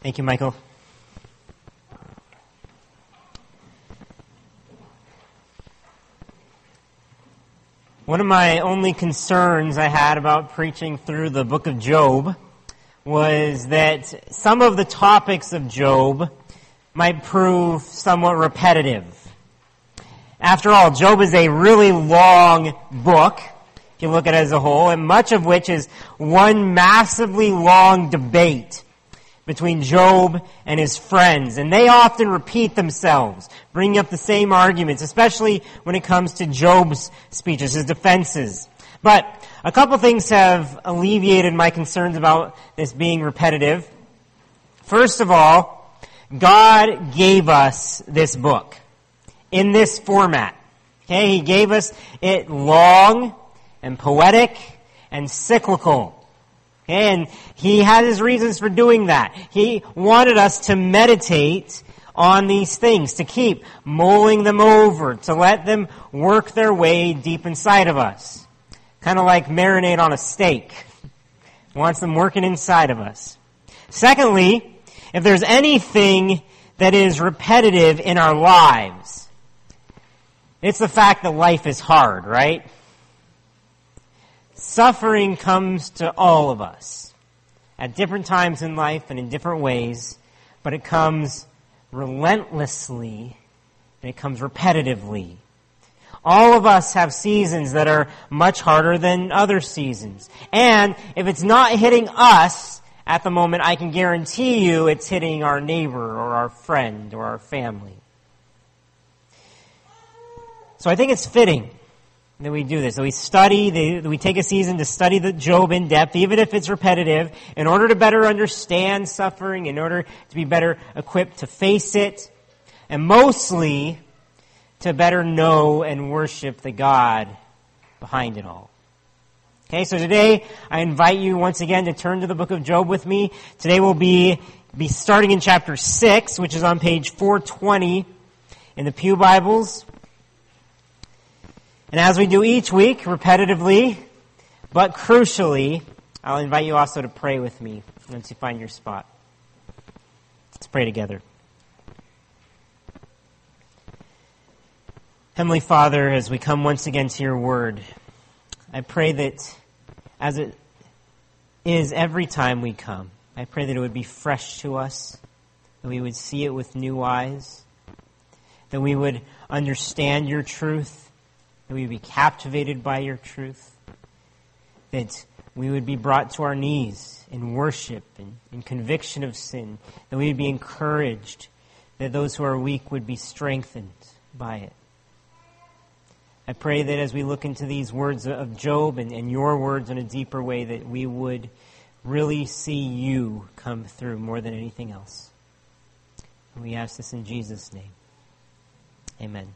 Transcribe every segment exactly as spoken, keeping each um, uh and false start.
Thank you, Michael. One of my only concerns I had about preaching through the book of Job was that some of the topics of Job might prove somewhat repetitive. After all, Job is a really long book, if you look at it as a whole, and much of which is one massively long debate between Job and his friends. And they often repeat themselves, bringing up the same arguments, especially when it comes to Job's speeches, his defenses. But a couple things have alleviated my concerns about this being repetitive. First of all, God gave us this book in this format. Okay, He gave us it long and poetic and cyclical. And He had His reasons for doing that. He wanted us to meditate on these things, to keep mulling them over, to let them work their way deep inside of us. Kind of like marinade on a steak. He wants them working inside of us. Secondly, if there's anything that is repetitive in our lives, it's the fact that life is hard, right? Suffering comes to all of us at different times in life and in different ways, but it comes relentlessly and it comes repetitively. All of us have seasons that are much harder than other seasons. And if it's not hitting us at the moment, I can guarantee you it's hitting our neighbor or our friend or our family. So I think it's fitting that we do this. So we study, that we take a season to study the Job in depth, even if it's repetitive, in order to better understand suffering, in order to be better equipped to face it, and mostly to better know and worship the God behind it all. Okay, so today I invite you once again to turn to the book of Job with me. Today we'll be, be starting in chapter six, which is on page four twenty in the Pew Bibles. And as we do each week, repetitively, but crucially, I'll invite you also to pray with me once you find your spot. Let's pray together. Heavenly Father, as we come once again to your word, I pray that as it is every time we come, I pray that it would be fresh to us, that we would see it with new eyes, that we would understand your truth, that we would be captivated by your truth, that we would be brought to our knees in worship and in conviction of sin, that we would be encouraged, that those who are weak would be strengthened by it. I pray that as we look into these words of Job and, and your words in a deeper way, that we would really see you come through more than anything else. And we ask this in Jesus' name. Amen.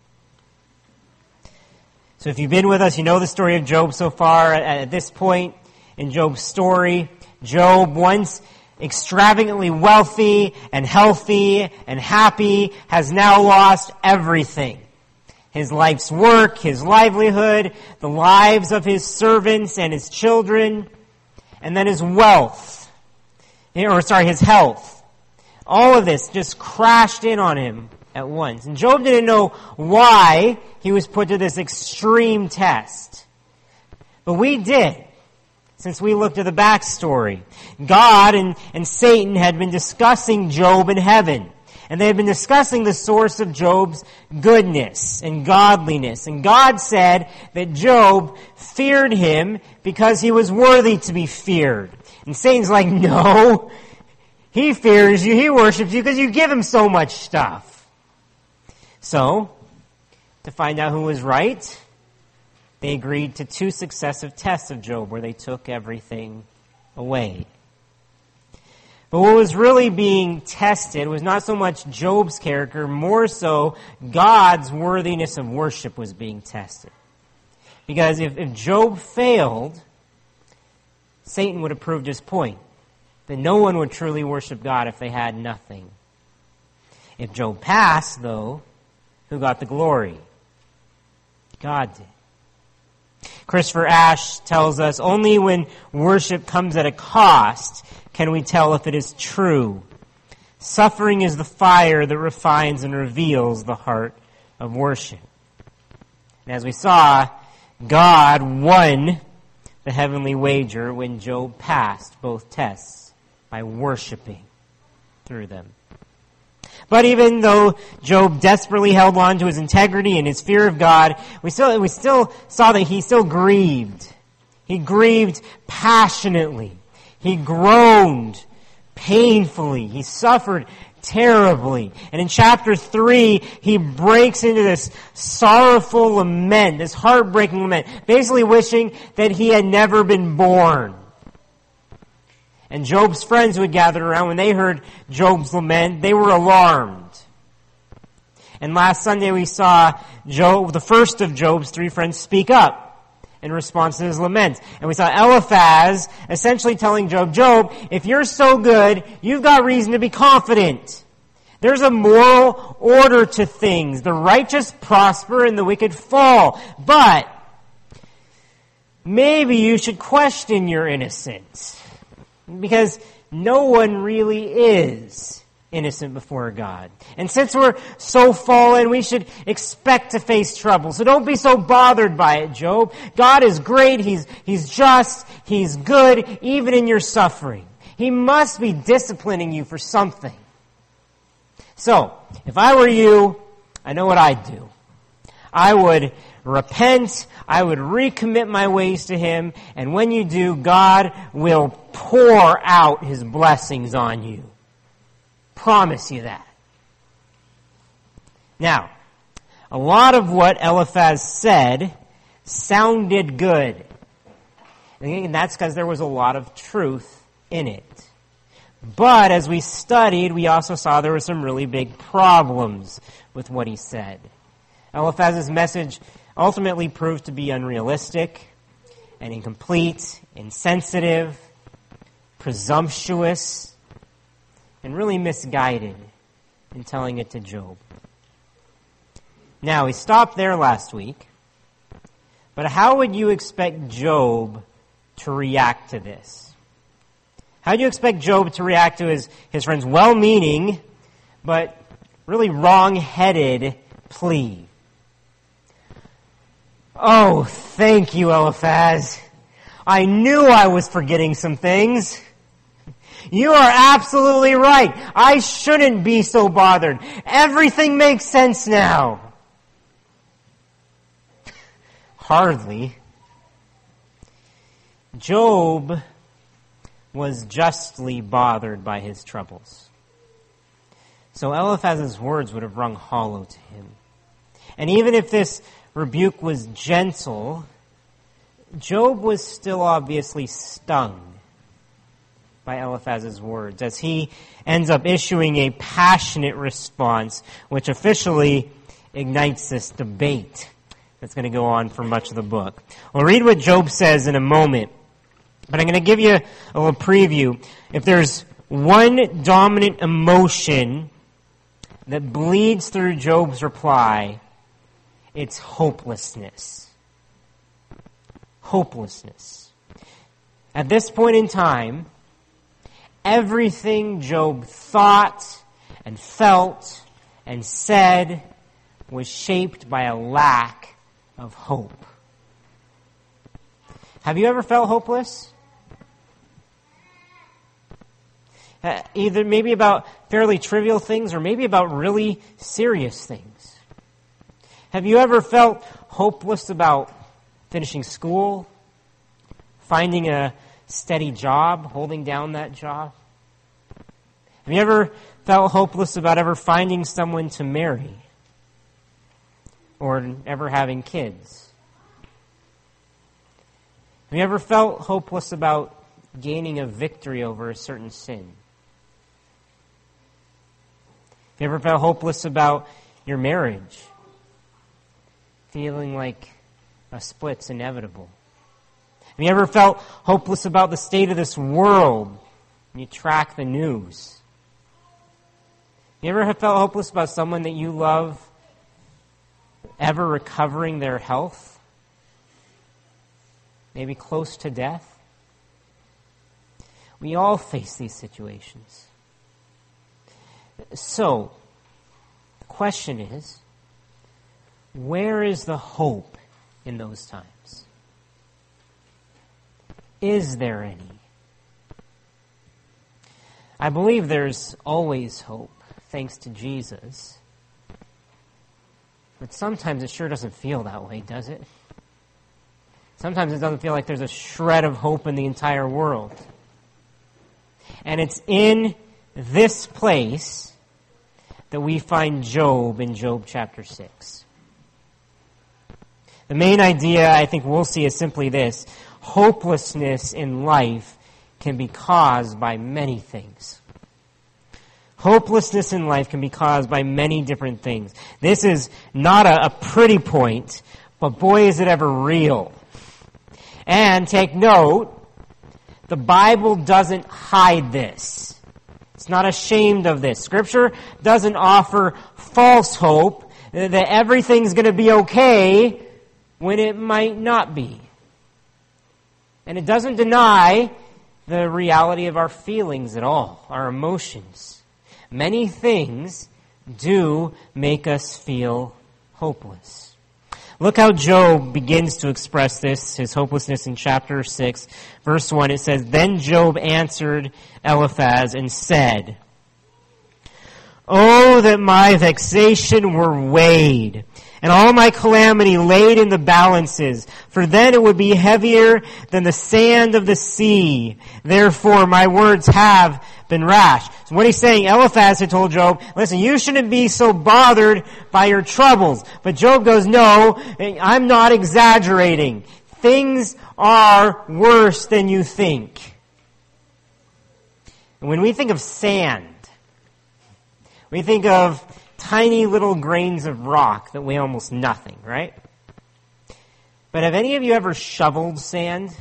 So if you've been with us, you know the story of Job so far. At, at this point in Job's story, Job, once extravagantly wealthy and healthy and happy, has now lost everything. His life's work, his livelihood, the lives of his servants and his children, and then his wealth, or sorry, his health. All of this just crashed in on him at once. And Job didn't know why he was put to this extreme test. But we did, since we looked at the backstory. God and, and Satan had been discussing Job in heaven. And they had been discussing the source of Job's goodness and godliness. And God said that Job feared him because he was worthy to be feared. And Satan's like, no, he fears you, he worships you because you give him so much stuff. So, to find out who was right, they agreed to two successive tests of Job where they took everything away. But what was really being tested was not so much Job's character, more so God's worthiness of worship was being tested. Because if, if Job failed, Satan would have proved his point, that no one would truly worship God if they had nothing. If Job passed, though, who got the glory? God did. Christopher Ashe tells us, only when worship comes at a cost can we tell if it is true Suffering is the fire that refines and reveals the heart of worship. And as we saw, God won the heavenly wager when Job passed both tests by worshiping through them. But even though Job desperately held on to his integrity and his fear of God, we still, we still saw that he still grieved. He grieved passionately. He groaned painfully. He suffered terribly. And in chapter three, he breaks into this sorrowful lament, this heartbreaking lament, basically wishing that he had never been born. And Job's friends who had gathered around, when they heard Job's lament, they were alarmed. And last Sunday we saw Job, the first of Job's three friends, speak up in response to his lament. And we saw Eliphaz essentially telling Job, Job, if you're so good, you've got reason to be confident. There's a moral order to things. The righteous prosper and the wicked fall. But maybe you should question your innocence. Because no one really is innocent before God. And since we're so fallen, we should expect to face trouble. So don't be so bothered by it, Job. God is great. He's, he's just. He's good, even in your suffering. He must be disciplining you for something. So, if I were you, I know what I'd do. I would repent, I would recommit my ways to Him, and when you do, God will pour out His blessings on you. Promise you that. Now, a lot of what Eliphaz said sounded good. And that's because there was a lot of truth in it. But as we studied, we also saw there were some really big problems with what he said. Eliphaz's message ultimately proved to be unrealistic and incomplete, insensitive, presumptuous, and really misguided in telling it to Job. Now, we stopped there last week, but how would you expect Job to react to this? How do you expect Job to react to his, his friend's well-meaning, but really wrong-headed plea? Oh, thank you, Eliphaz. I knew I was forgetting some things. You are absolutely right. I shouldn't be so bothered. Everything makes sense now. Hardly. Job was justly bothered by his troubles. So Eliphaz's words would have rung hollow to him. And even if this rebuke was gentle, Job was still obviously stung by Eliphaz's words, as he ends up issuing a passionate response, which officially ignites this debate that's going to go on for much of the book. We'll read what Job says in a moment, but I'm going to give you a little preview. If there's one dominant emotion that bleeds through Job's reply, it's hopelessness. Hopelessness. At this point in time, everything Job thought and felt and said was shaped by a lack of hope. Have you ever felt hopeless? Uh, either maybe about fairly trivial things or maybe about really serious things. Have you ever felt hopeless about finishing school, finding a steady job, holding down that job? Have you ever felt hopeless about ever finding someone to marry or ever having kids? Have you ever felt hopeless about gaining a victory over a certain sin? Have you ever felt hopeless about your marriage? Feeling like a split's inevitable? Have you ever felt hopeless about the state of this world when you track the news? Have you ever felt hopeless about someone that you love ever recovering their health? Maybe close to death? We all face these situations. So, the question is, where is the hope in those times? Is there any? I believe there's always hope, thanks to Jesus. But sometimes it sure doesn't feel that way, does it? Sometimes it doesn't feel like there's a shred of hope in the entire world. And it's in this place that we find Job in Job chapter six. The main idea I think we'll see is simply this: hopelessness in life can be caused by many things. Hopelessness in life can be caused by many different things. This is not a, a pretty point, but boy is it ever real. And take note, the Bible doesn't hide this. It's not ashamed of this. Scripture doesn't offer false hope that everything's going to be okay when it might not be. And it doesn't deny the reality of our feelings at all, our emotions. Many things do make us feel hopeless. Look how Job begins to express this, his hopelessness, in chapter six, verse one. It says, "Then Job answered Eliphaz and said, 'Oh, that my vexation were weighed, and all my calamity laid in the balances, for then it would be heavier than the sand of the sea. Therefore my words have been rash.'" So what he's saying, Eliphaz had told Job, listen, you shouldn't be so bothered by your troubles. But Job goes, no, I'm not exaggerating. Things are worse than you think. And when we think of sand, we think of tiny little grains of rock that weigh almost nothing, right? But have any of you ever shoveled sand?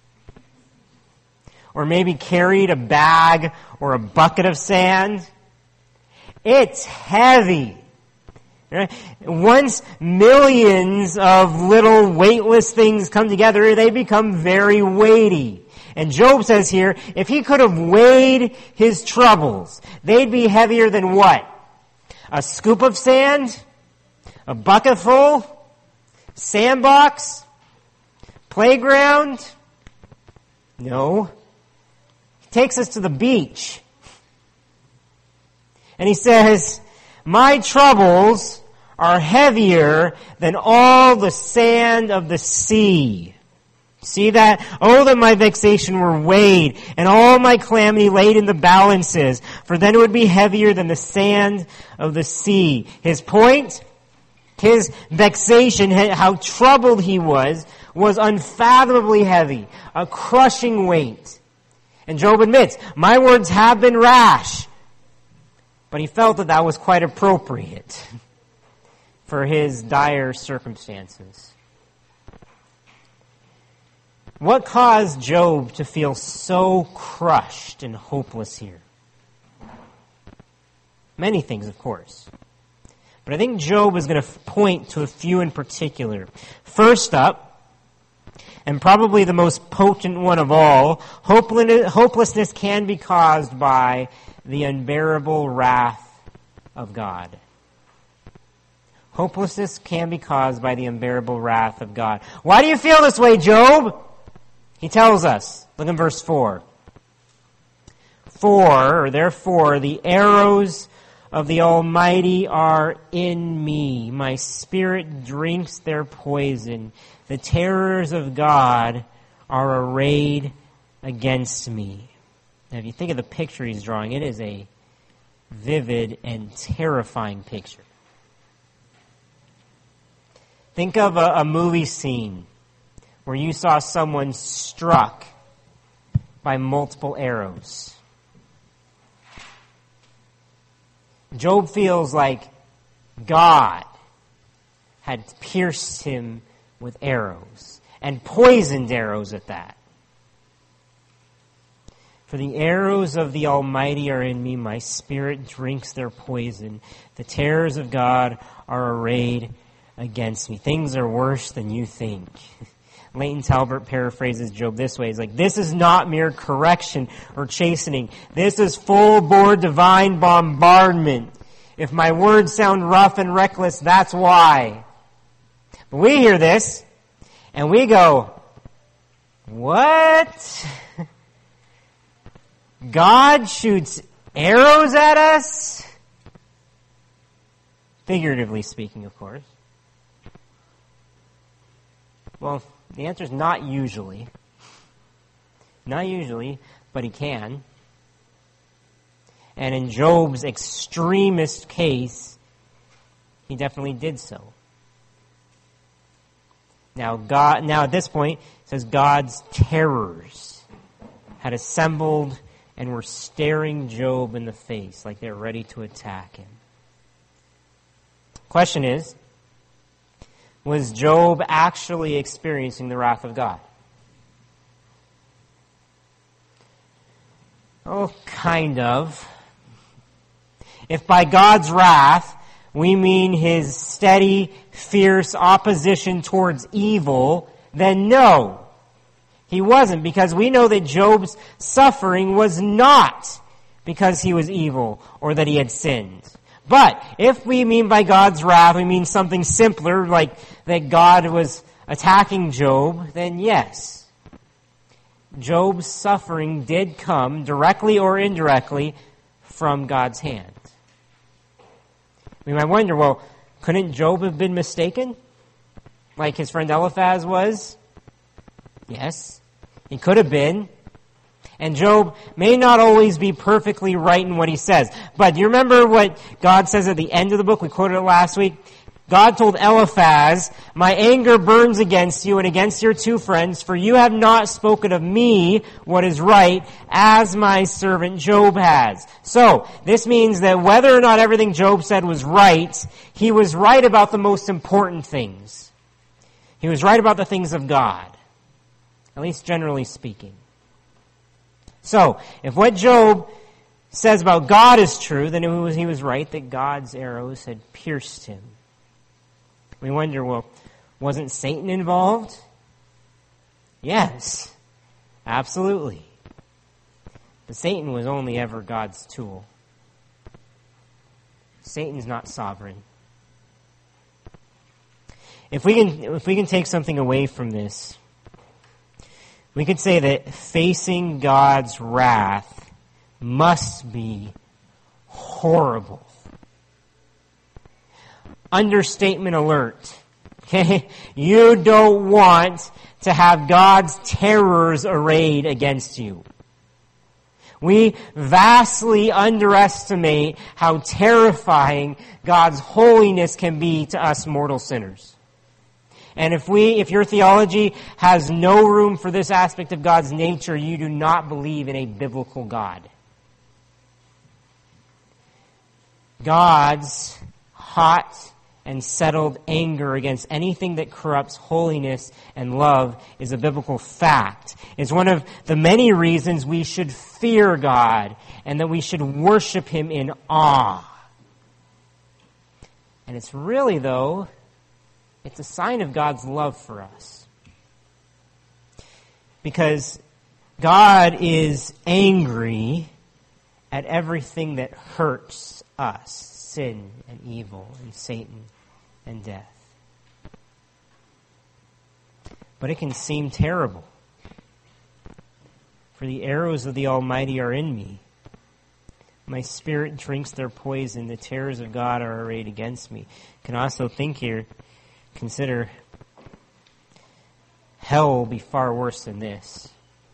Or maybe carried a bag or a bucket of sand? It's heavy. Right? Once millions of little weightless things come together, they become very weighty. And Job says here, if he could have weighed his troubles, they'd be heavier than what? A scoop of sand? A bucket full? Sandbox? Playground? No. He takes us to the beach. And he says, my troubles are heavier than all the sand of the sea. See that? Oh, that my vexation were weighed, and all my calamity laid in the balances, for then it would be heavier than the sand of the sea. His point? His vexation, how troubled he was, was unfathomably heavy, a crushing weight. And Job admits, my words have been rash. But he felt that that was quite appropriate for his dire circumstances. What caused Job to feel so crushed and hopeless here? Many things, of course. But I think Job is going to point to a few in particular. First up, and probably the most potent one of all, hopelessness can be caused by the unbearable wrath of God. Hopelessness can be caused by the unbearable wrath of God. Why do you feel this way, Job? He tells us. Look in verse four. For, or therefore, the arrows of the Almighty are in me. My spirit drinks their poison. The terrors of God are arrayed against me. Now, if you think of the picture he's drawing, it is a vivid and terrifying picture. Think of a, a movie scene where you saw someone struck by multiple arrows. Job feels like God had pierced him with arrows, and poisoned arrows at that. For the arrows of the Almighty are in me, my spirit drinks their poison. The terrors of God are arrayed against me. Things are worse than you think. Leighton Talbert paraphrases Job this way. He's like, this is not mere correction or chastening. This is full-bore divine bombardment. If my words sound rough and reckless, that's why. But we hear this, and we go, what? God shoots arrows at us? Figuratively speaking, of course. Well, the answer is not usually. Not usually, but he can. And in Job's extremist case, he definitely did so. Now, God, now at this point, it says God's terrors had assembled and were staring Job in the face like they're ready to attack him. Question is, was Job actually experiencing the wrath of God? Oh, kind of. If by God's wrath we mean his steady, fierce opposition towards evil, then no, he wasn't, because we know that Job's suffering was not because he was evil or that he had sinned. But if we mean by God's wrath, we mean something simpler, like that God was attacking Job, then yes, Job's suffering did come, directly or indirectly, from God's hand. We might wonder, well, couldn't Job have been mistaken? Like his friend Eliphaz was? Yes, he could have been. And Job may not always be perfectly right in what he says. But do you remember what God says at the end of the book? We quoted it last week. God told Eliphaz, my anger burns against you and against your two friends, for you have not spoken of me what is right, as my servant Job has. So, this means that whether or not everything Job said was right, he was right about the most important things. He was right about the things of God. At least generally speaking. So, if what Job says about God is true, then it was, he was right that God's arrows had pierced him. We wonder, well, wasn't Satan involved? Yes, absolutely. But Satan was only ever God's tool. Satan's not sovereign. If we can, if we can take something away from this, we could say that facing God's wrath must be horrible. Understatement alert. Okay? You don't want to have God's terrors arrayed against you. We vastly underestimate how terrifying God's holiness can be to us mortal sinners. And if we, if your theology has no room for this aspect of God's nature, you do not believe in a biblical God. God's hot and settled anger against anything that corrupts holiness and love is a biblical fact. It's one of the many reasons we should fear God and that we should worship Him in awe. And it's really, though, it's a sign of God's love for us. Because God is angry at everything that hurts us, sin and evil and Satan and death. But it can seem terrible. For the arrows of the Almighty are in me. My spirit drinks their poison. The terrors of God are arrayed against me. You can also think here, consider, hell will be far worse than this.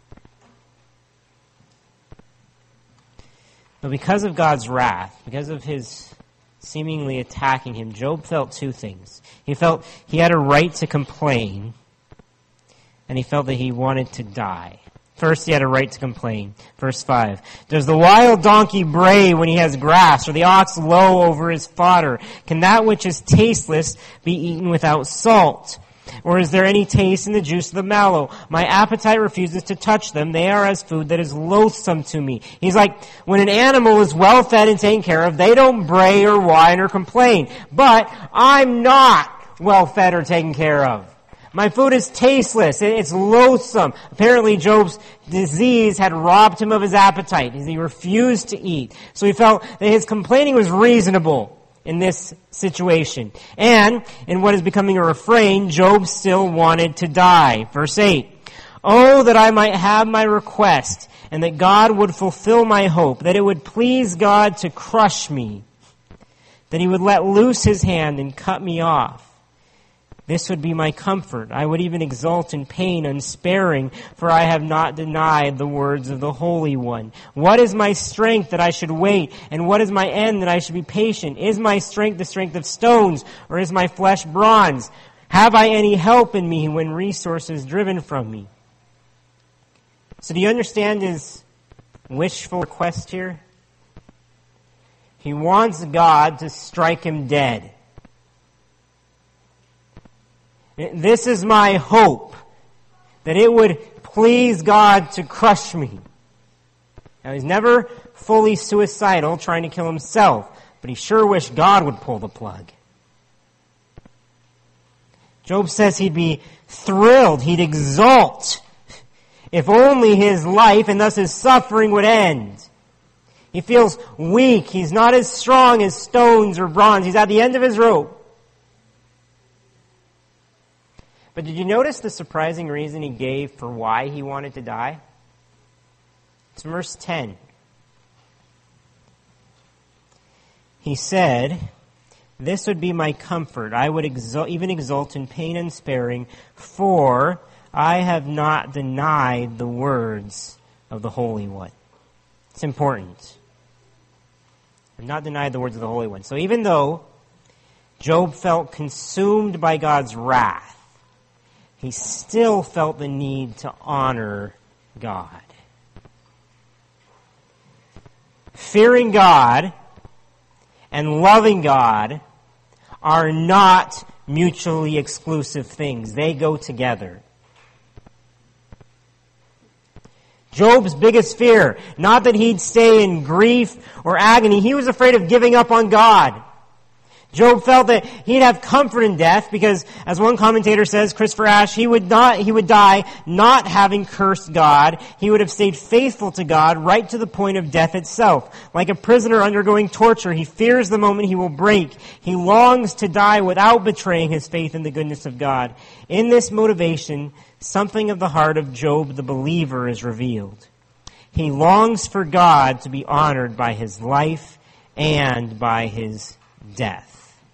But because of God's wrath, because of His seemingly attacking him, Job felt two things. He felt he had a right to complain, and he felt that he wanted to die. First, he had a right to complain. Verse five. Does the wild donkey bray when he has grass, or the ox low over his fodder? Can that which is tasteless be eaten without salt? Or is there any taste in the juice of the mallow? My appetite refuses to touch them. They are as food that is loathsome to me. He's like, when an animal is well fed and taken care of, they don't bray or whine or complain. But I'm not well fed or taken care of. My food is tasteless. It's loathsome. Apparently Job's disease had robbed him of his appetite. He refused to eat. So he felt that his complaining was reasonable in this situation. And in what is becoming a refrain, Job still wanted to die. Verse eight. Oh, that I might have my request, and that God would fulfill my hope, that it would please God to crush me, that he would let loose his hand and cut me off. This would be my comfort. I would even exult in pain unsparing, for I have not denied the words of the Holy One. What is my strength that I should wait? And what is my end that I should be patient? Is my strength the strength of stones, or is my flesh bronze? Have I any help in me when resource is driven from me? So do you understand his wishful request here? He wants God to strike him dead. This is my hope, that it would please God to crush me. Now, he's never fully suicidal, trying to kill himself, but he sure wished God would pull the plug. Job says he'd be thrilled, he'd exult, if only his life and thus his suffering would end. He feels weak. He's not as strong as stones or bronze. He's at the end of his rope. But did you notice the surprising reason he gave for why he wanted to die? It's verse ten. He said, this would be my comfort. I would exult, even exult in pain unsparing, for I have not denied the words of the Holy One. It's important. I've not denied the words of the Holy One. So even though Job felt consumed by God's wrath, he still felt the need to honor God. Fearing God and loving God are not mutually exclusive things. They go together. Job's biggest fear, not that he'd stay in grief or agony. He was afraid of giving up on God. Job felt that he'd have comfort in death because, as one commentator says, Christopher Ash, he would not, he would die not having cursed God. He would have stayed faithful to God right to the point of death itself. Like a prisoner undergoing torture, he fears the moment he will break. He longs to die without betraying his faith in the goodness of God. In this motivation, something of the heart of Job the believer is revealed. He longs for God to be honored by his life and by his death.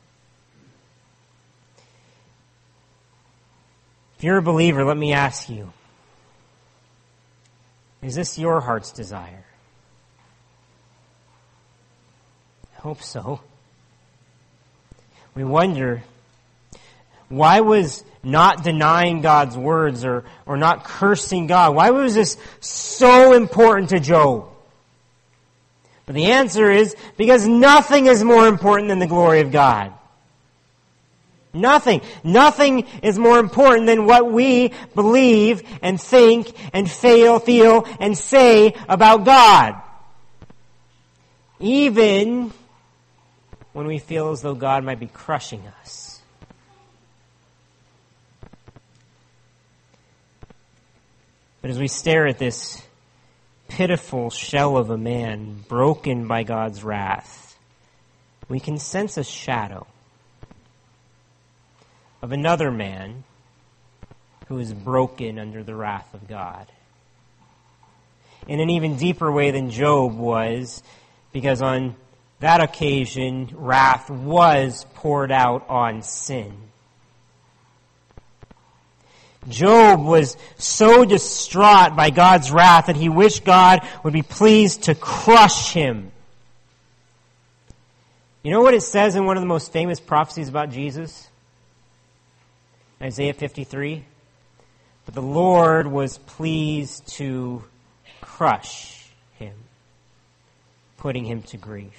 If you're a believer, let me ask you, is this your heart's desire? I hope so. We wonder, why was not denying God's words or, or not cursing God, why was this so important to Job? But the answer is, because nothing is more important than the glory of God. Nothing. Nothing is more important than what we believe and think and feel, feel and say about God. Even when we feel as though God might be crushing us. But as we stare at this pitiful shell of a man broken by God's wrath, we can sense a shadow of another man who is broken under the wrath of God. In an even deeper way than Job was, because on that occasion, wrath was poured out on sin. Job was so distraught by God's wrath that he wished God would be pleased to crush him. You know what it says in one of the most famous prophecies about Jesus? Isaiah fifty-three. But the Lord was pleased to crush him, putting him to grief.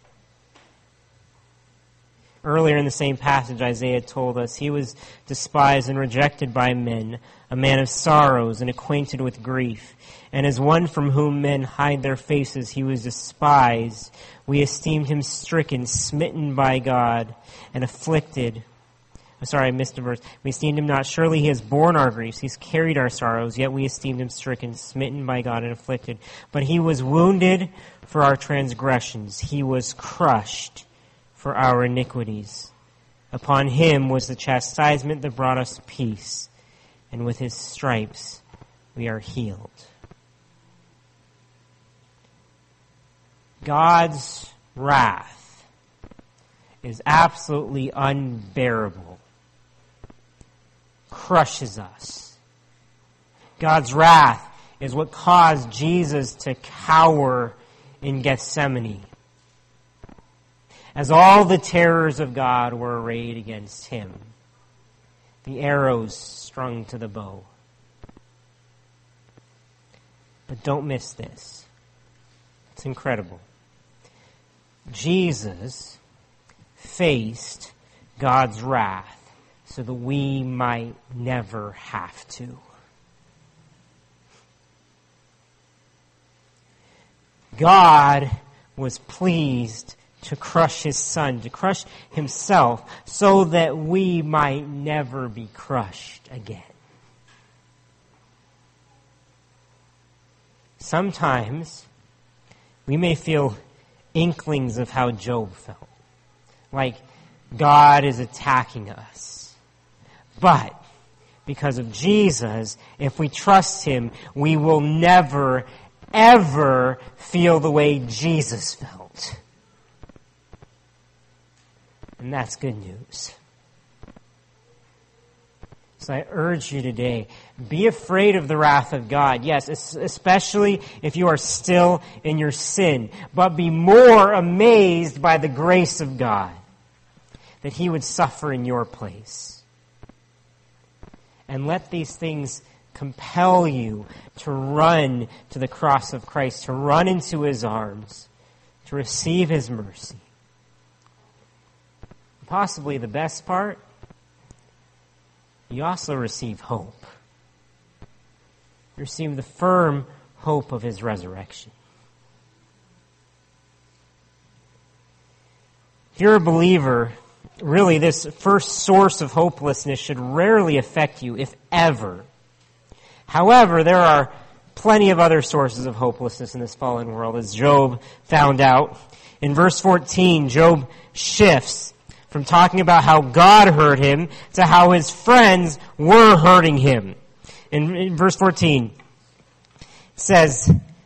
Earlier in the same passage, Isaiah told us, he was despised and rejected by men, a man of sorrows and acquainted with grief. And as one from whom men hide their faces, he was despised. We esteemed him stricken, smitten by God, and afflicted. Sorry, I missed a verse. We esteemed him not. Surely he has borne our griefs. He's carried our sorrows. Yet we esteemed him stricken, smitten by God, and afflicted. But he was wounded for our transgressions. He was crushed for our iniquities. Upon him was the chastisement that brought us peace. And with his stripes we are healed. God's wrath is absolutely unbearable. Crushes us. God's wrath is what caused Jesus to cower in Gethsemane, as all the terrors of God were arrayed against him, the arrows strung to the bow. But don't miss this. It's incredible. Jesus faced God's wrath so that we might never have to. God was pleased to crush his Son, to crush himself, so that we might never be crushed again. Sometimes we may feel inklings of how Job felt, like God is attacking us. But because of Jesus, if we trust him, we will never, ever feel the way Jesus felt. And that's good news. So I urge you today, be afraid of the wrath of God. Yes, especially if you are still in your sin. But be more amazed by the grace of God, that he would suffer in your place. And let these things compel you to run to the cross of Christ, to run into his arms, to receive his mercy. Possibly the best part, you also receive hope. You receive the firm hope of his resurrection. If you're a believer, really this first source of hopelessness should rarely affect you, if ever. However, there are plenty of other sources of hopelessness in this fallen world, as Job found out. In verse fourteen, Job shifts from talking about how God hurt him to how his friends were hurting him. In, in verse fourteen, it says,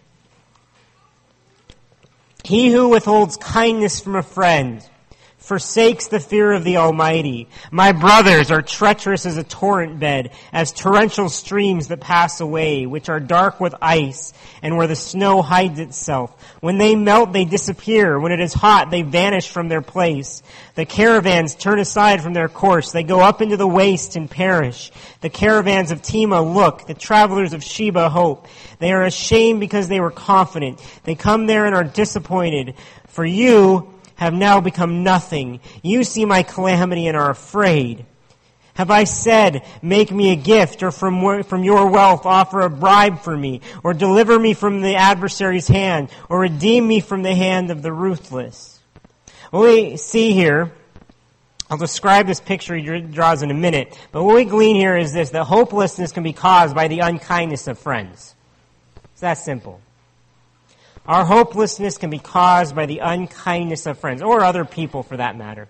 "He who withholds kindness from a friend forsakes the fear of the Almighty. My brothers are treacherous as a torrent bed, as torrential streams that pass away, which are dark with ice, and where the snow hides itself. When they melt, they disappear. When it is hot, they vanish from their place. The caravans turn aside from their course. They go up into the waste and perish. The caravans of Tema look. The travelers of Sheba hope. They are ashamed because they were confident. They come there and are disappointed. For you have now become nothing. You see my calamity and are afraid. Have I said, make me a gift, or from from your wealth offer a bribe for me, or deliver me from the adversary's hand, or redeem me from the hand of the ruthless?" What we see here, I'll describe this picture he draws in a minute, but what we glean here is this, that hopelessness can be caused by the unkindness of friends. It's that simple. Our hopelessness can be caused by the unkindness of friends, or other people for that matter.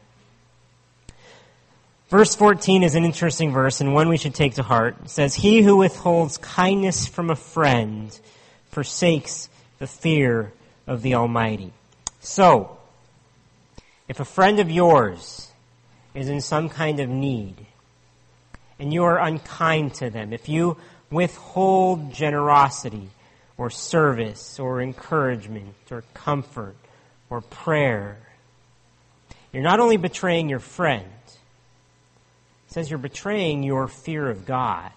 Verse fourteen is an interesting verse, and one we should take to heart. It says, "He who withholds kindness from a friend forsakes the fear of the Almighty." So, if a friend of yours is in some kind of need, and you are unkind to them, if you withhold generosity, or service, or encouragement, or comfort, or prayer, you're not only betraying your friend, it says you're betraying your fear of God.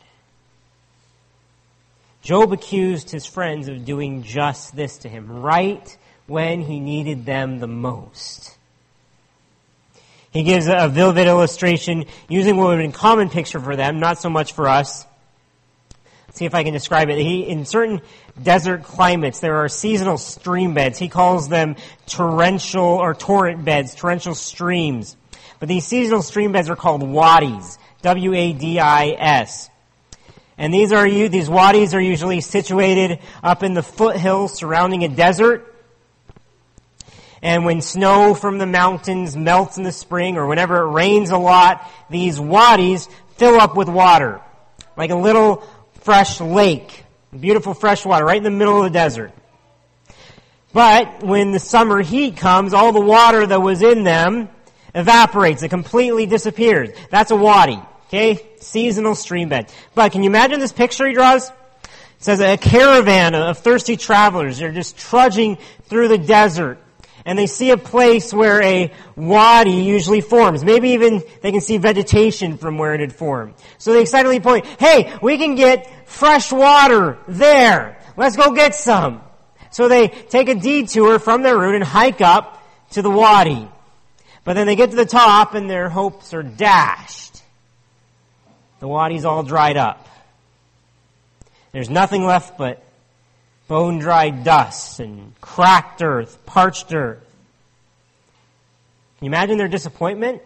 Job accused his friends of doing just this to him, right when he needed them the most. He gives a vivid illustration using what would have been a common picture for them, not so much for us. See if I can describe it. He, in certain desert climates, there are seasonal stream beds. He calls them torrential or torrent beds, torrential streams. But these seasonal stream beds are called wadis, W A D I S. And these are these wadis are usually situated up in the foothills surrounding a desert. And when snow from the mountains melts in the spring, or whenever it rains a lot, these wadis fill up with water, like a little fresh lake, beautiful fresh water, right in the middle of the desert. But when the summer heat comes, all the water that was in them evaporates. It completely disappears. That's a wadi, okay? Seasonal stream bed. But can you imagine this picture he draws? It says a caravan of thirsty travelers. They're just trudging through the desert. And they see a place where a wadi usually forms. Maybe even they can see vegetation from where it had formed. So they excitedly point, hey, we can get fresh water there. Let's go get some. So they take a detour from their route and hike up to the wadi. But then they get to the top and their hopes are dashed. The wadi's all dried up. There's nothing left but bone-dried dust and cracked earth, parched earth. Can you imagine their disappointment?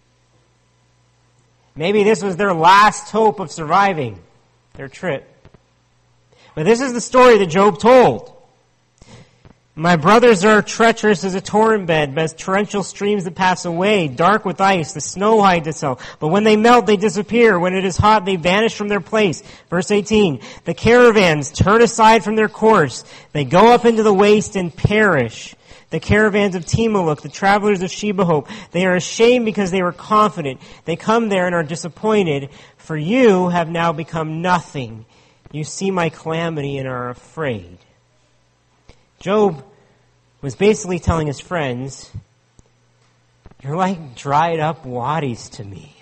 Maybe this was their last hope of surviving their trip. But this is the story that Job told. My brothers are treacherous as a torrent bed, as torrential streams that pass away, dark with ice, the snow hides itself. But when they melt, they disappear. When it is hot, they vanish from their place. Verse eighteen, the caravans turn aside from their course. They go up into the waste and perish. The caravans of Timeluk, the travelers of Shebahope, they are ashamed because they were confident. They come there and are disappointed, for you have now become nothing. You see my calamity and are afraid. Job was basically telling his friends, you're like dried up wadis to me.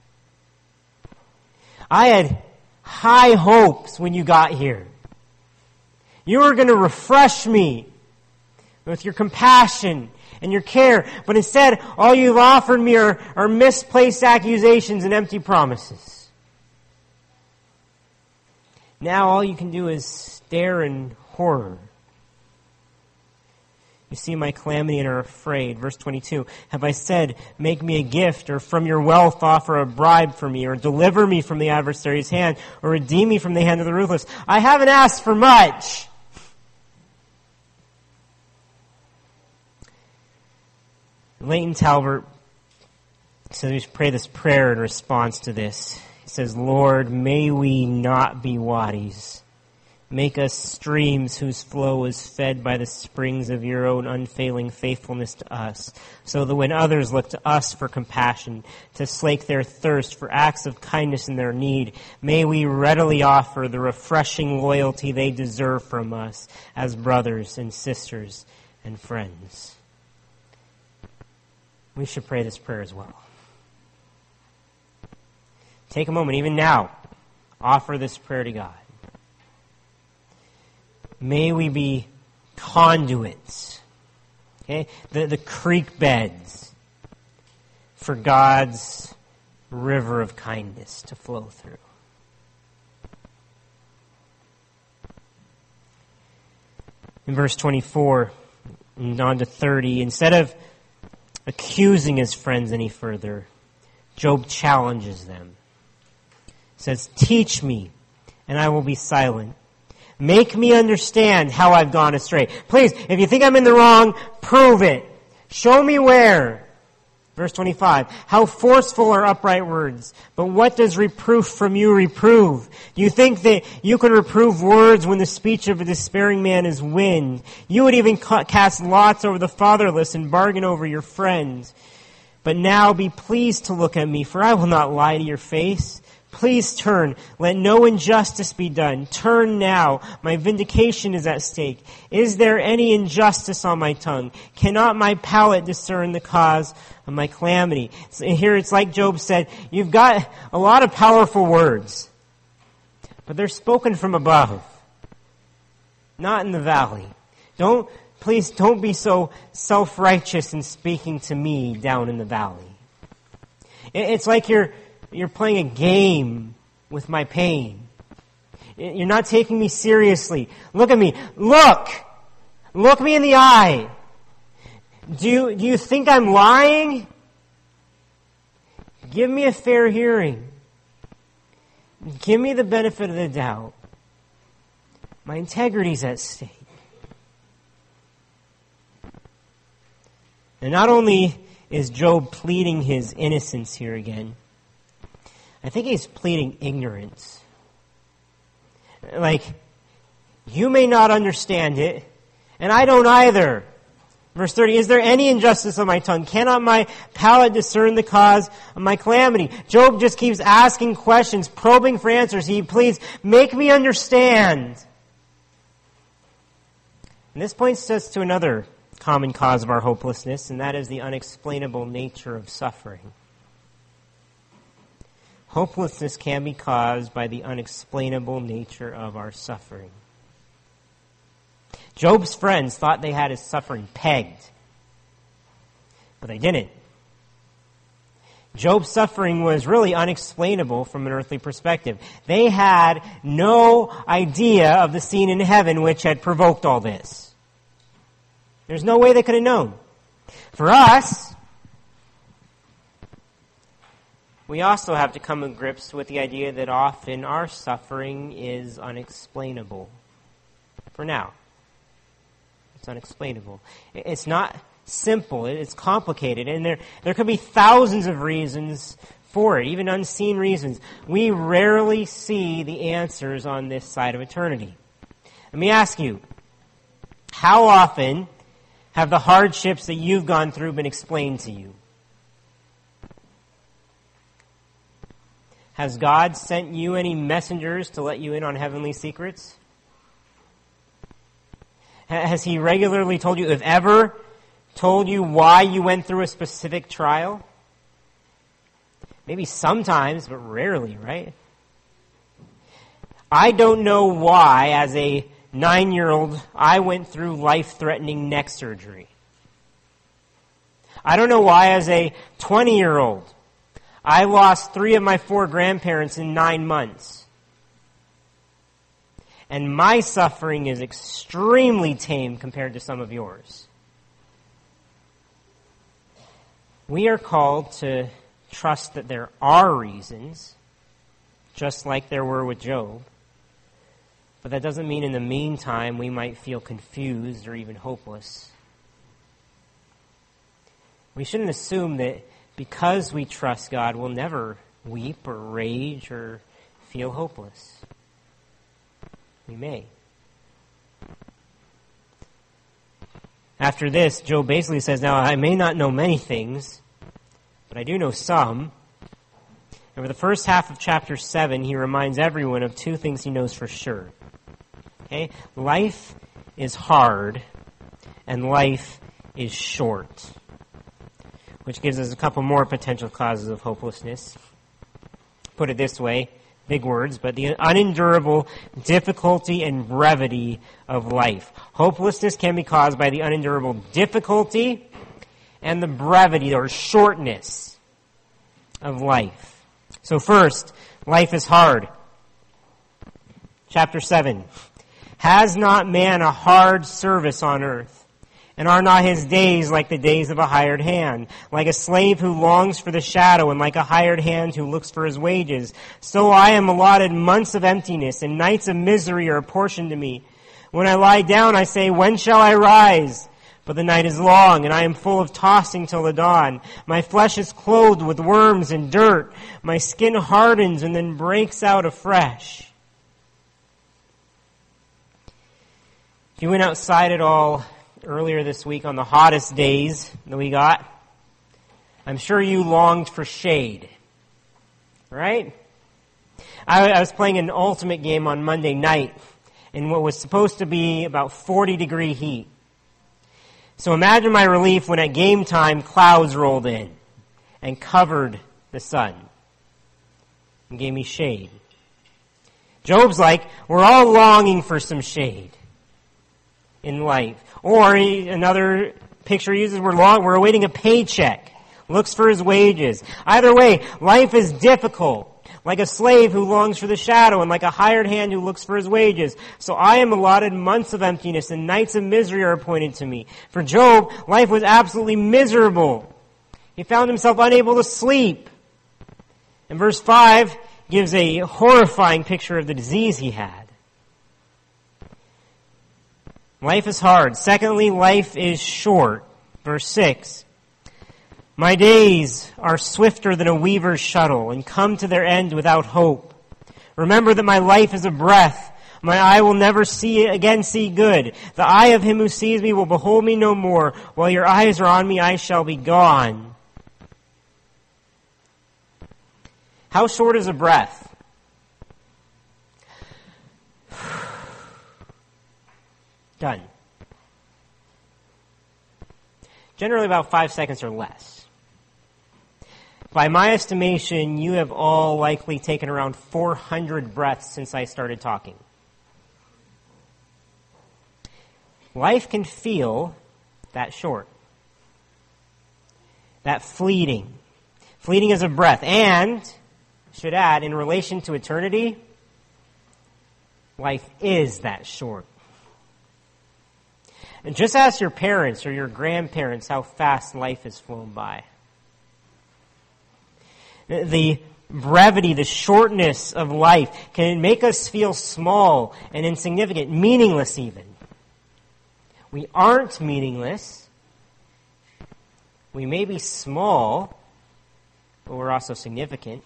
I had high hopes when you got here. You were going to refresh me with your compassion and your care, but instead all you've offered me are, are misplaced accusations and empty promises. Now all you can do is stare in horror. You see my calamity and are afraid. Verse twenty-two, have I said, make me a gift, or from your wealth offer a bribe for me, or deliver me from the adversary's hand, or redeem me from the hand of the ruthless? I haven't asked for much. Leighton Talbert says we should pray this prayer in response to this. He says, Lord, may we not be wadis. Make us streams whose flow is fed by the springs of your own unfailing faithfulness to us, so that when others look to us for compassion, to slake their thirst for acts of kindness in their need, may we readily offer the refreshing loyalty they deserve from us as brothers and sisters and friends. We should pray this prayer as well. Take a moment, even now, offer this prayer to God. May we be conduits, okay, the, the creek beds for God's river of kindness to flow through. In verse twenty-four and on to thirty, instead of accusing his friends any further, Job challenges them. He says, teach me, and I will be silent. Make me understand how I've gone astray. Please, if you think I'm in the wrong, prove it. Show me where. Verse twenty-five, how forceful are upright words, but what does reproof from you reprove? Do you think that you can reprove words when the speech of a despairing man is wind? You would even cast lots over the fatherless and bargain over your friends. But now be pleased to look at me, for I will not lie to your face. Please turn. Let no injustice be done. Turn now. My vindication is at stake. Is there any injustice on my tongue? Cannot my palate discern the cause of my calamity? Here it's like Job said, you've got a lot of powerful words, but they're spoken from above, not in the valley. Don't, please don't be so self-righteous in speaking to me down in the valley. It's like you're You're playing a game with my pain. You're not taking me seriously. Look at me. Look! Look me in the eye. Do you, do you think I'm lying? Give me a fair hearing. Give me the benefit of the doubt. My integrity's at stake. And not only is Job pleading his innocence here again, I think he's pleading ignorance. Like, you may not understand it, and I don't either. Verse thirty, is there any injustice on my tongue? Cannot my palate discern the cause of my calamity? Job just keeps asking questions, probing for answers. He pleads, make me understand. And this points us to another common cause of our hopelessness, and that is the unexplainable nature of suffering. Hopelessness can be caused by the unexplainable nature of our suffering. Job's friends thought they had his suffering pegged, but they didn't. Job's suffering was really unexplainable from an earthly perspective. They had no idea of the scene in heaven which had provoked all this. There's no way they could have known. For us, we also have to come to grips with the idea that often our suffering is unexplainable. For now. It's unexplainable. It's not simple. It's complicated. And there, there could be thousands of reasons for it, even unseen reasons. We rarely see the answers on this side of eternity. Let me ask you, how often have the hardships that you've gone through been explained to you? Has God sent you any messengers to let you in on heavenly secrets? Has He regularly told you, if ever, told you why you went through a specific trial? Maybe sometimes, but rarely, right? I don't know why, as a nine-year-old, I went through life-threatening neck surgery. I don't know why, as a twenty-year-old, I lost three of my four grandparents in nine months. And my suffering is extremely tame compared to some of yours. We are called to trust that there are reasons, just like there were with Job. But that doesn't mean in the meantime we might feel confused or even hopeless. We shouldn't assume that because we trust God, we'll never weep or rage or feel hopeless. We may. After this, Job basically says, now I may not know many things, but I do know some. And for the first half of chapter seven, he reminds everyone of two things he knows for sure. Okay? Life is hard, and life is short. Which gives us a couple more potential causes of hopelessness. Put it this way. Big words, but the unendurable difficulty and brevity of life. Hopelessness can be caused by the unendurable difficulty and the brevity or shortness of life. So first, life is hard. Chapter seven. Has not man a hard service on earth? And are not his days like the days of a hired hand? Like a slave who longs for the shadow, and like a hired hand who looks for his wages. So I am allotted months of emptiness, and nights of misery are apportioned to me. When I lie down, I say, when shall I rise? But the night is long, and I am full of tossing till the dawn. My flesh is clothed with worms and dirt. My skin hardens and then breaks out afresh. If you went outside at all earlier this week on the hottest days that we got, I'm sure you longed for shade. Right? I, I was playing an ultimate game on Monday night in what was supposed to be about forty degree heat. So imagine my relief when at game time clouds rolled in and covered the sun and gave me shade. Job's like, we're all longing for some shade in life. Or another picture he uses, we're, long, we're awaiting a paycheck, looks for his wages. Either way, life is difficult, like a slave who longs for the shadow and like a hired hand who looks for his wages. So I am allotted months of emptiness and nights of misery are appointed to me. For Job, life was absolutely miserable. He found himself unable to sleep. And verse five gives a horrifying picture of the disease he had. Life is hard. Secondly, life is short. Verse six. My days are swifter than a weaver's shuttle, and come to their end without hope. Remember that my life is a breath. My eye will never see again see good. The eye of him who sees me will behold me no more. While your eyes are on me, I shall be gone. How short is a breath? Done. Generally about five seconds or less. By my estimation, you have all likely taken around four hundred breaths since I started talking. Life can feel that short, that fleeting. Fleeting as a breath. And, should add, in relation to eternity, life is that short. And just ask your parents or your grandparents how fast life has flown by. The brevity, the shortness of life can make us feel small and insignificant, meaningless even. We aren't meaningless. We may be small, but we're also significant.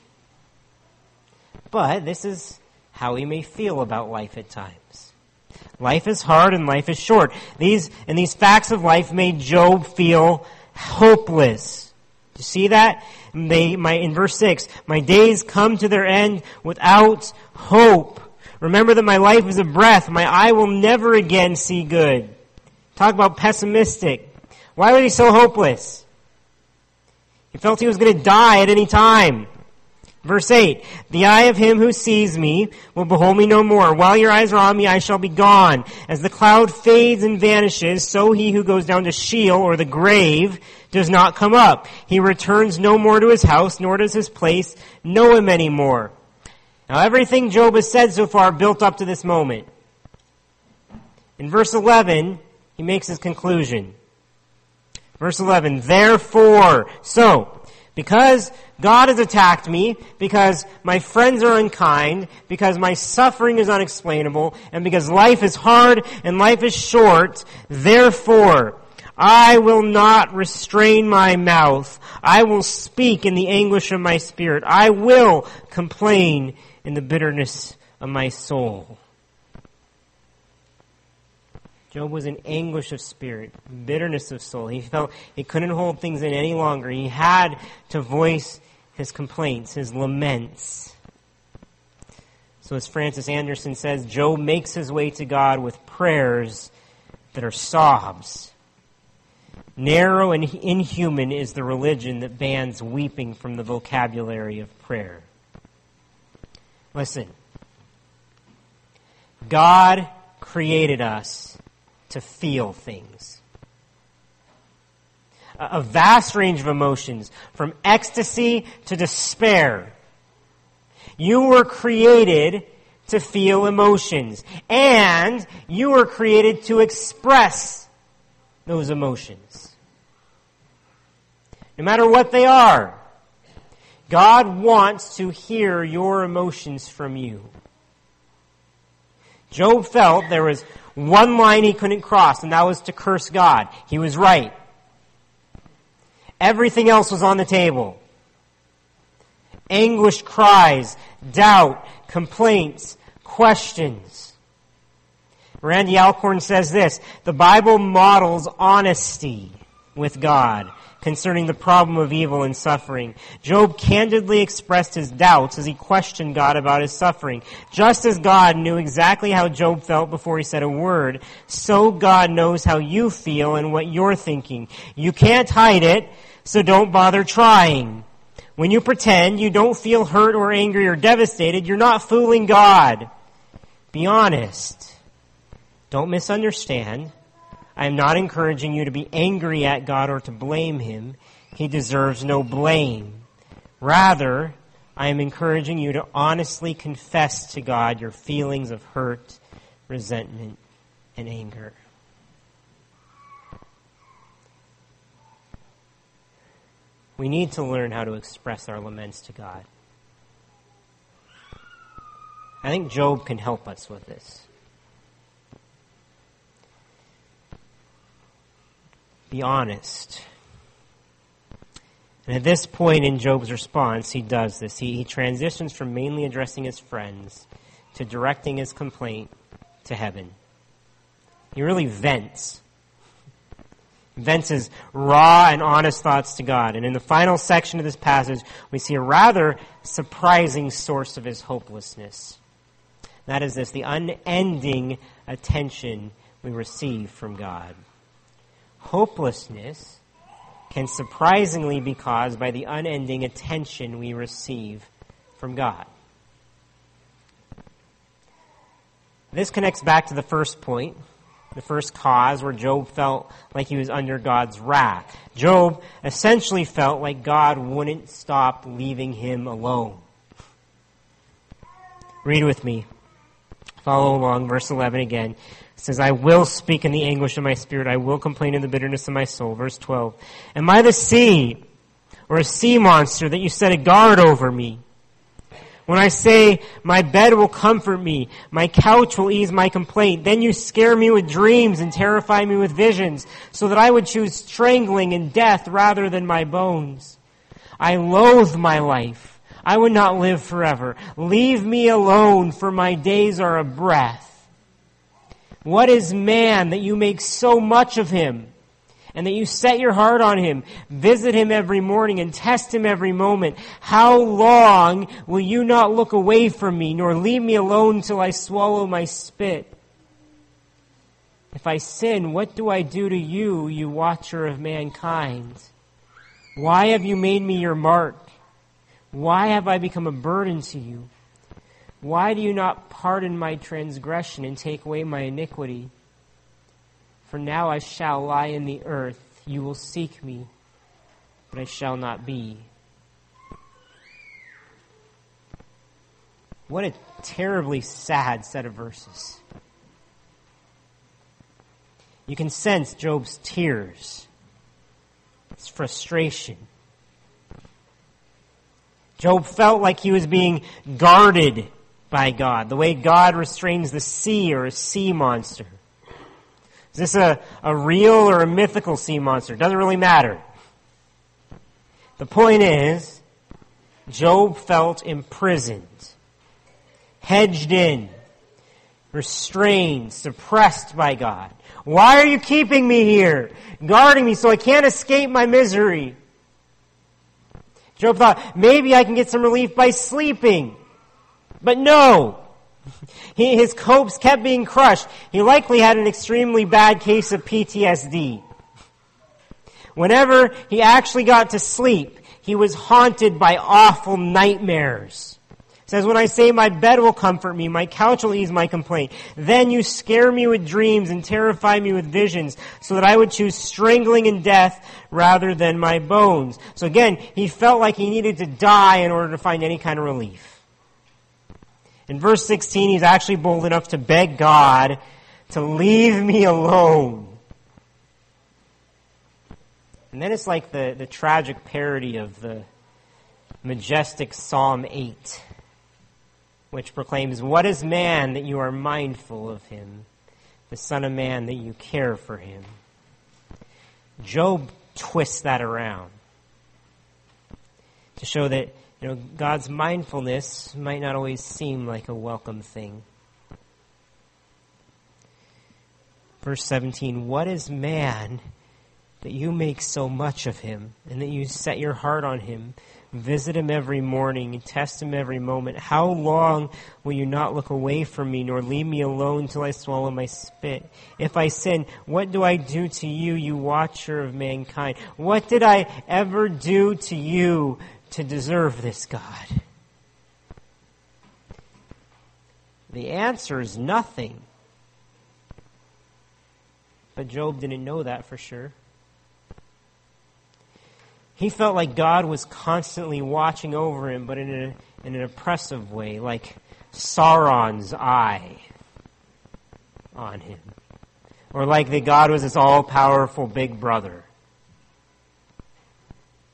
But this is how we may feel about life at times. Life is hard and life is short. These and these facts of life made Job feel hopeless. Do you see that? They, my, in verse six, my days come to their end without hope. Remember that my life is a breath. My eye will never again see good. Talk about pessimistic. Why was he so hopeless? He felt he was going to die at any time. Verse eight, the eye of him who sees me will behold me no more. While your eyes are on me, I shall be gone. As the cloud fades and vanishes, so he who goes down to Sheol, or the grave, does not come up. He returns no more to his house, nor does his place know him anymore. Now everything Job has said so far built up to this moment. In verse eleven, he makes his conclusion. Verse eleven, therefore, so, because God has attacked me, because my friends are unkind, because my suffering is unexplainable, and because life is hard and life is short, therefore, I will not restrain my mouth. I will speak in the anguish of my spirit. I will complain in the bitterness of my soul. Job was in anguish of spirit, bitterness of soul. He felt he couldn't hold things in any longer. He had to voice his complaints, his laments. So as Francis Anderson says, Job makes his way to God with prayers that are sobs. Narrow and inhuman is the religion that bans weeping from the vocabulary of prayer. Listen. God created us to feel things. A vast range of emotions, from ecstasy to despair. You were created to feel emotions, and you were created to express those emotions. No matter what they are, God wants to hear your emotions from you. Job felt there was one line he couldn't cross, and that was to curse God. He was right. Everything else was on the table. Anguished cries, doubt, complaints, questions. Randy Alcorn says this, the Bible models honesty with God concerning the problem of evil and suffering. Job candidly expressed his doubts as he questioned God about his suffering. Just as God knew exactly how Job felt before he said a word, so God knows how you feel and what you're thinking. You can't hide it, so don't bother trying. When you pretend you don't feel hurt or angry or devastated, you're not fooling God. Be honest. Don't misunderstand. I am not encouraging you to be angry at God or to blame Him. He deserves no blame. Rather, I am encouraging you to honestly confess to God your feelings of hurt, resentment, and anger. We need to learn how to express our laments to God. I think Job can help us with this. Be honest. And at this point in Job's response, he does this. He, he transitions from mainly addressing his friends to directing his complaint to heaven. He really vents. Vents his raw and honest thoughts to God. And in the final section of this passage, we see a rather surprising source of his hopelessness. That is this, the unending attention we receive from God. Hopelessness can surprisingly be caused by the unending attention we receive from God. This connects back to the first point, the first cause where Job felt like he was under God's wrath. Job essentially felt like God wouldn't stop leaving him alone. Read with me. Follow along, verse eleven again. It says, I will speak in the anguish of my spirit. I will complain in the bitterness of my soul. Verse twelve. Am I the sea or a sea monster that you set a guard over me? When I say, my bed will comfort me, my couch will ease my complaint, then you scare me with dreams and terrify me with visions, so that I would choose strangling and death rather than my bones. I loathe my life. I would not live forever. Leave me alone, for my days are a breath. What is man that you make so much of him, and that you set your heart on him? Visit him every morning and test him every moment. How long will you not look away from me, nor leave me alone till I swallow my spit? If I sin, what do I do to you, you watcher of mankind? Why have you made me your mark? Why have I become a burden to you? Why do you not pardon my transgression and take away my iniquity? For now I shall lie in the earth. You will seek me, but I shall not be. What a terribly sad set of verses. You can sense Job's tears, his frustration. Job felt like he was being guarded by God, the way God restrains the sea or a sea monster. Is this a, a real or a mythical sea monster? It doesn't really matter. The point is, Job felt imprisoned, hedged in, restrained, suppressed by God. Why are you keeping me here, guarding me so I can't escape my misery? Job thought, maybe I can get some relief by sleeping. But no. He, his hopes kept being crushed. He likely had an extremely bad case of P T S D. Whenever he actually got to sleep, he was haunted by awful nightmares. It says, when I say my bed will comfort me, my couch will ease my complaint, then you scare me with dreams and terrify me with visions, so that I would choose strangling and death rather than my bones. So again, he felt like he needed to die in order to find any kind of relief. In verse sixteen, he's actually bold enough to beg God to leave me alone. And then it's like the, the tragic parody of the majestic Psalm eight, which proclaims, what is man that you are mindful of him, the Son of Man that you care for him? Job twists that around to show that, you know, God's mindfulness might not always seem like a welcome thing. Verse seventeen, what is man that you make so much of him, and that you set your heart on him? Visit him every morning and test him every moment. How long will you not look away from me, nor leave me alone till I swallow my spit? If I sin, what do I do to you, you watcher of mankind? What did I ever do to you to deserve this, God? The answer is nothing. But Job didn't know that for sure. He felt like God was constantly watching over him, but in, a, in an oppressive way, like Sauron's eye on him. Or like that God was this all-powerful big brother.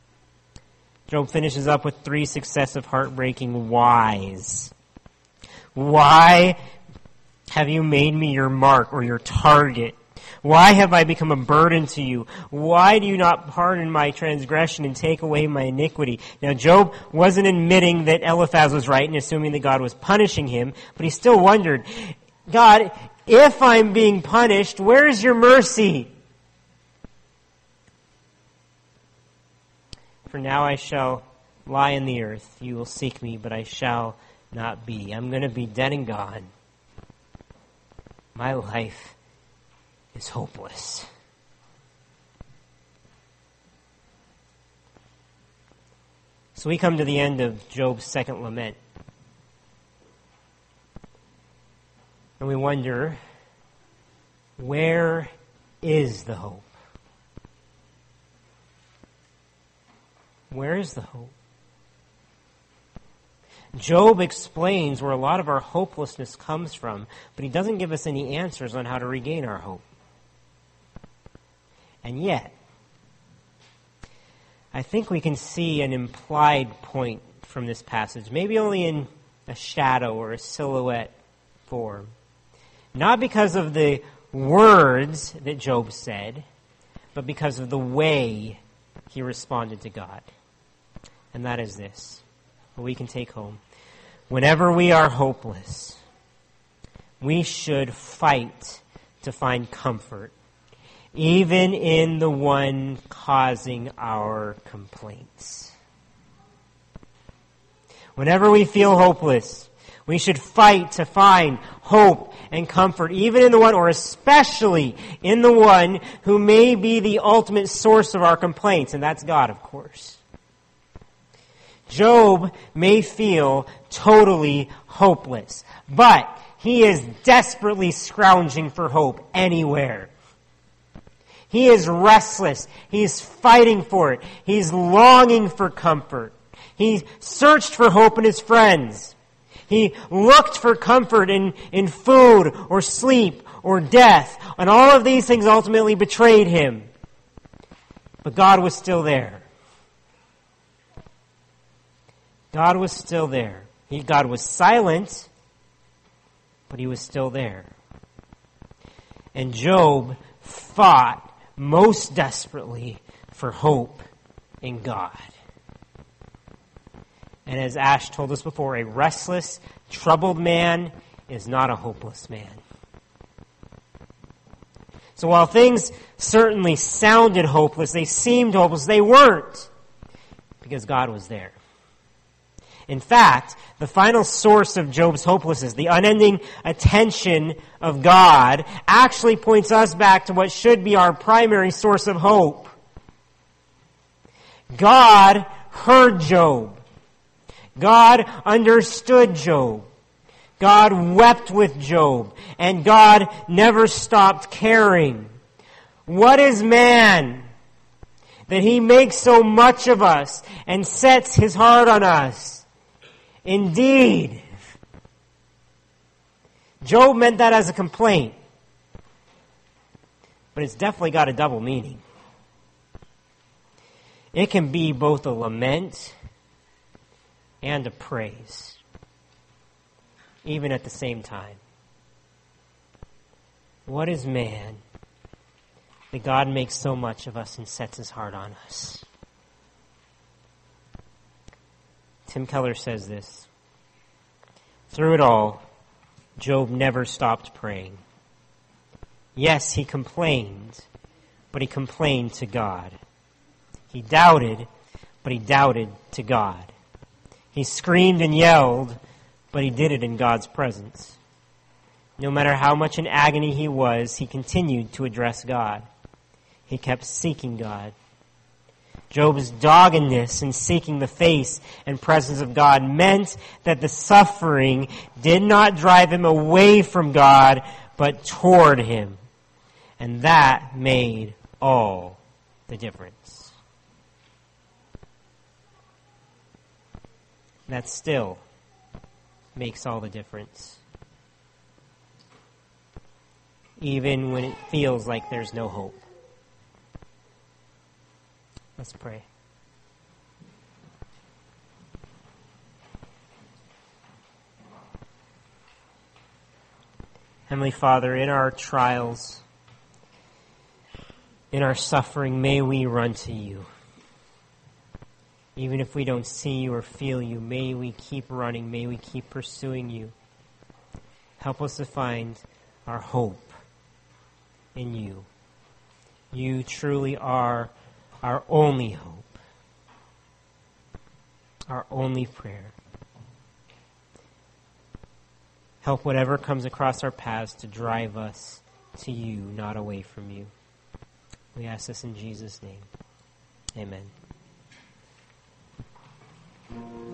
Job finishes up with three successive heartbreaking whys. Why have you made me your mark or your target? Why have I become a burden to you? Why do you not pardon my transgression and take away my iniquity? Now, Job wasn't admitting that Eliphaz was right and assuming that God was punishing him, but he still wondered, God, if I'm being punished, where's your mercy? For now I shall lie in the earth. You will seek me, but I shall not be. I'm going to be dead and gone. My life is hopeless. So we come to the end of Job's second lament. And we wonder, where is the hope? Where is the hope? Job explains where a lot of our hopelessness comes from, but he doesn't give us any answers on how to regain our hope. And yet, I think we can see an implied point from this passage, maybe only in a shadow or a silhouette form. Not because of the words that Job said, but because of the way he responded to God. And that is this, what we can take home. Whenever we are hopeless, we should fight to find comfort, even in the one causing our complaints. Whenever we feel hopeless, we should fight to find hope and comfort, even in the one, or especially in the one who may be the ultimate source of our complaints, and that's God, of course. Job may feel totally hopeless, but he is desperately scrounging for hope anywhere. He is restless. He's fighting for it. He's longing for comfort. He searched for hope in his friends. He looked for comfort in, in food or sleep or death. And all of these things ultimately betrayed him. But God was still there. God was still there. He, God was silent, but he was still there. And Job fought most desperately for hope in God. And as Ash told us before, a restless, troubled man is not a hopeless man. So while things certainly sounded hopeless, they seemed hopeless, they weren't, because God was there. In fact, the final source of Job's hopelessness, the unending attention of God, actually points us back to what should be our primary source of hope. God heard Job. God understood Job. God wept with Job. And God never stopped caring. What is man that he makes so much of us and sets his heart on us? Indeed. Job meant that as a complaint. But it's definitely got a double meaning. It can be both a lament and a praise, even at the same time. What is man that God makes so much of us and sets his heart on us? Tim Keller says this: through it all, Job never stopped praying. Yes, he complained, but he complained to God. He doubted, but he doubted to God. He screamed and yelled, but he did it in God's presence. No matter how much in agony he was, he continued to address God. He kept seeking God. Job's doggedness in seeking the face and presence of God meant that the suffering did not drive him away from God, but toward him. And that made all the difference. That still makes all the difference. Even when it feels like there's no hope. Let's pray. Heavenly Father, in our trials, in our suffering, may we run to you. Even if we don't see you or feel you, may we keep running, may we keep pursuing you. Help us to find our hope in you. You truly are our only hope, our only prayer. Help whatever comes across our paths to drive us to you, not away from you. We ask this in Jesus' name. Amen.